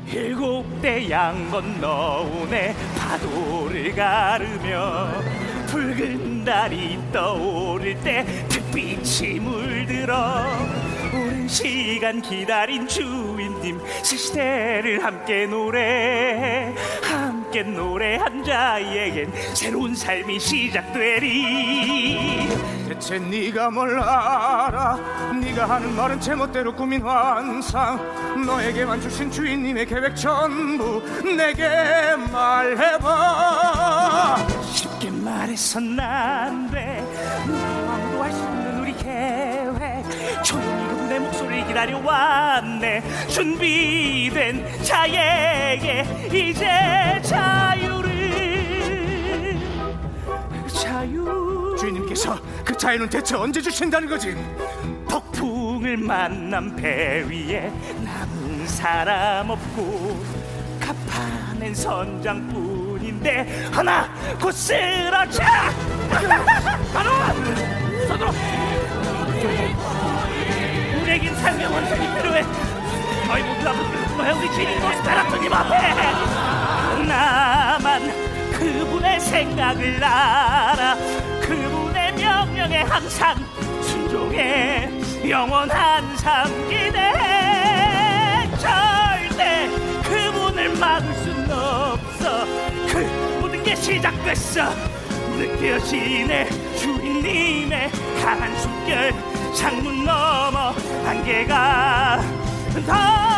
7대 양 건너오네 파도를 가르며 붉은 달이 떠오를 때 특빛이 물들어 오랜 시간 기다린 주인님 시시대를 함께 노래한 자에겐 새로운 삶이 시작되리. 대체 네가 뭘 알아? 네가 하는 말은 제멋대로 꾸민 환상. 너에게만 주신 주인님의 계획 전부 내게 말해봐. 쉽게 말해선 안 돼. 누구도 할 수 없는 우리 계획. 조용히 그분의 목소리를 기다려왔네. 준비된 자에게 이제 자유. 주인님께서 그 자유는 대체 언제 주신다는 거지? 폭풍을 만난 배 위에 남은 사람 없고 갚아낸 선장뿐인데 하나 곧 쓰러져. 바로 손으로. 우리에겐 생명 원천이 필요해. 너희 모두가 붙들고 우리 주인님 노스페라토님 앞에. 나만 그분의 생각을 알아. 그분의 명령에 항상 순종해. 영원한 삶 기대해. 절대 그분을 막을 순 없어. 그 모든 게 시작됐어. 느껴지네 주인님의 강한 숨결. 창문 너머 안개가 더